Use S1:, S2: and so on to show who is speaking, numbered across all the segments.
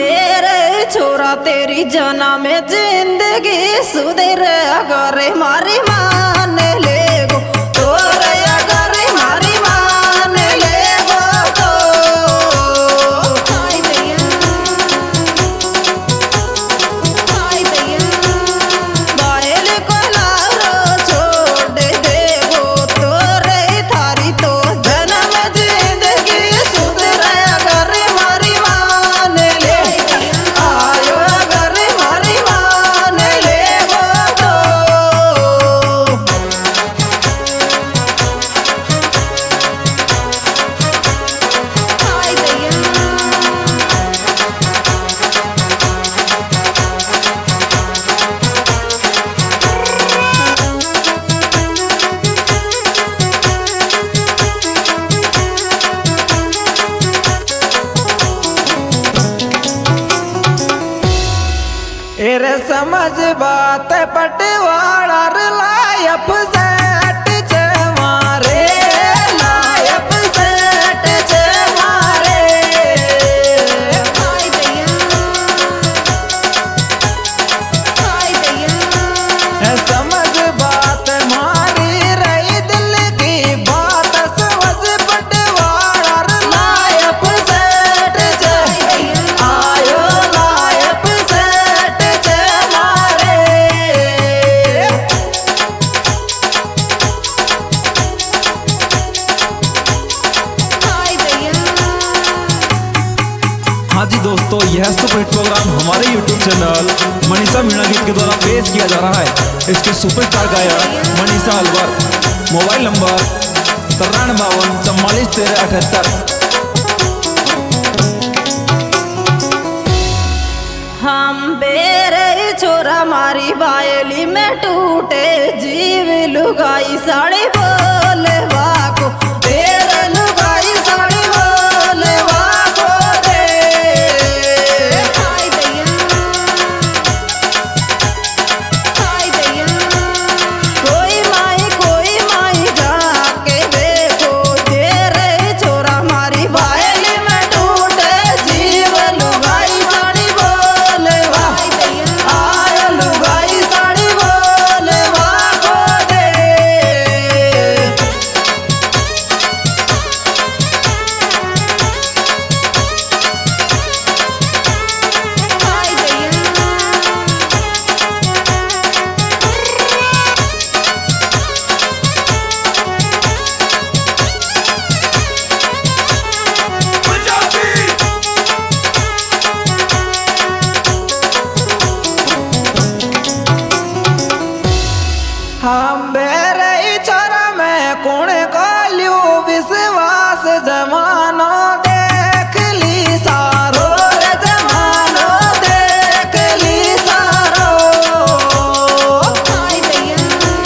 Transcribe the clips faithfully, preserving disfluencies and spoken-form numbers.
S1: बेरे छोरा तेरी जना में जिंदगी सुधर अगर मारी मान ले गो तोरे अगर मारी मान ले गो तो हाय दैया हाय दैया बायल को लारो छोड़ दे गो तोरे थारी तो जन्म जिंदगी सुधर अगर मारी मान ले आयो अगर मारी मान ले गो तो हाय दैया
S2: एरे समझ बात पटवाड़ा लायप सेट छे मारे लायप सेट छे मारे
S1: हाय दैया हाय दैया
S2: ए समझ बात मारी रही दिल की बात समझ पटवाड़ा लायप सेट छे आयो लायप सेट छे मारे
S1: हाय दैया
S3: हाँ जी दोस्तों, यह सुपर हिट प्रोग्राम हमारे यूट्यूब चैनल मनीषा मीणा गीत के द्वारा पेश किया जा रहा है। इसके सुपरस्टार गायक मनीषा अलवर। मोबाइल नंबर तिरानवे बावन चौवालीस तेरह अठहत्तर।
S1: हम बेरे छोरा मारी बायली में टूटे जीव लुगाई साड़ी बोले वाको तेरे लुगाई साड़ी बोले वाको रे हाय दैया हाय दैया कोई माई कोई माई जाके देखो तेरे छोरा मारी बायली में टूटे जीव लुगाई साड़ी बोले वा आय लुगाई साड़ी बोले वाको दे हाय दैया
S2: हम बेरे छोरा में कौन काल्यू विश्वास जमानो देख ली सारो रे जमानो देख ली सारो
S1: हाय दैया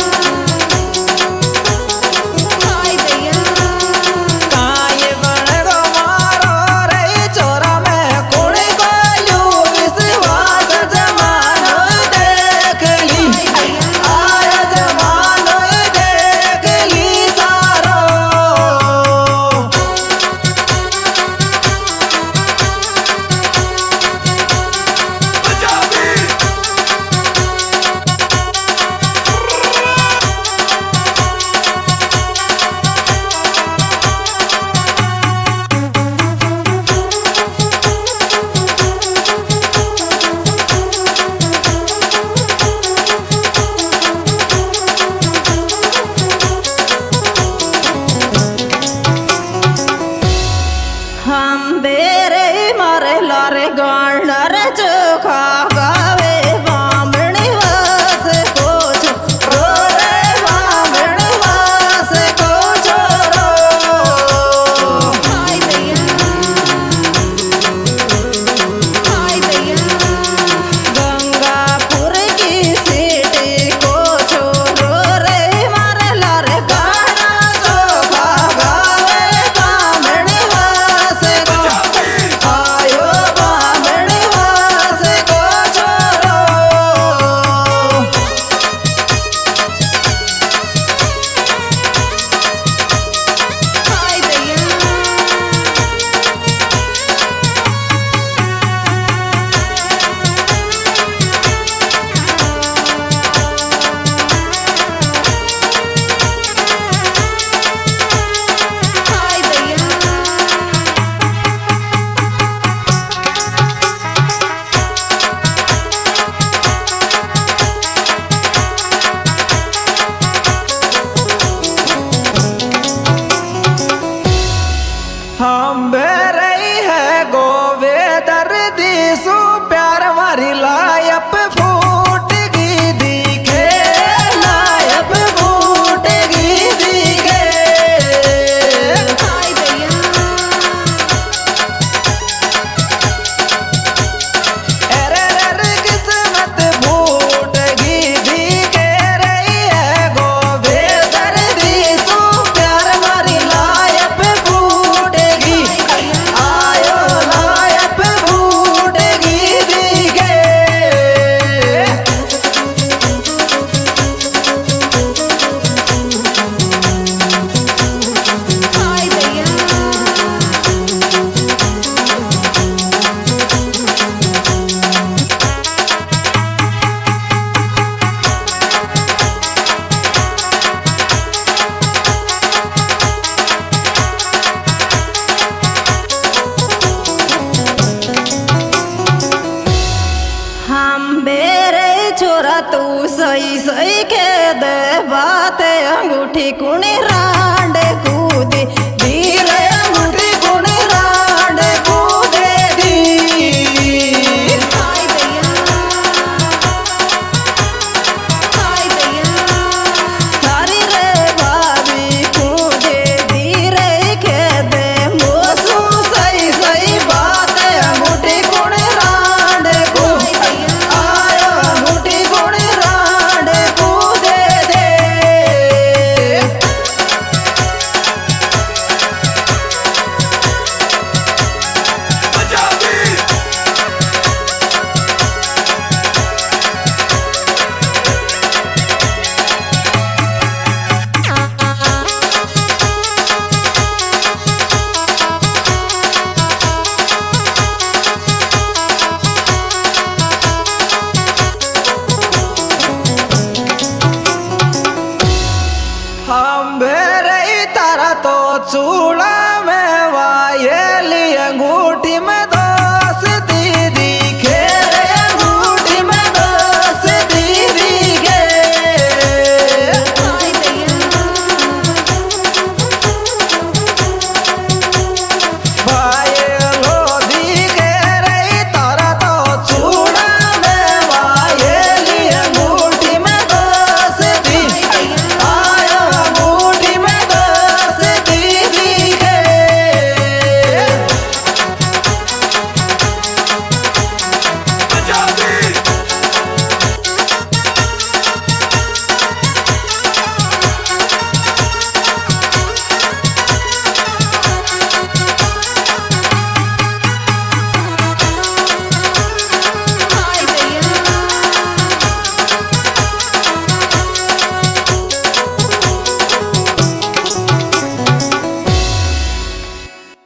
S1: हाय दैया
S2: काये बन गो मारो रे छोरा में कौन काल्यू विश्वास जमानो देख ली आय जमानो देख ली सारो
S1: हम बेरे मारे लारे गाण रे चोखा गावे बामणी वास कोच रो रे बामणी वास कोच रो हाय दैया हाय दैया गंगापुर की सीटी को छोरो रे मारे लारे गाना चोखा गावे बामणी वास को आयो बामणी वास को
S2: मारी लायप फूटगी दिखे लायप फूटगी दिखे
S1: हाय दैया
S2: अरे रे किस्मत फूटगी दिखे रही है गोबे दर्दी सू प्यार मारी लायप फूटगी आयो लायप फूटगी दिखे
S1: हाय दैया हम बेरे छोरा तू सही सही के दे बात अंगूठी कुणी रांडे कूदी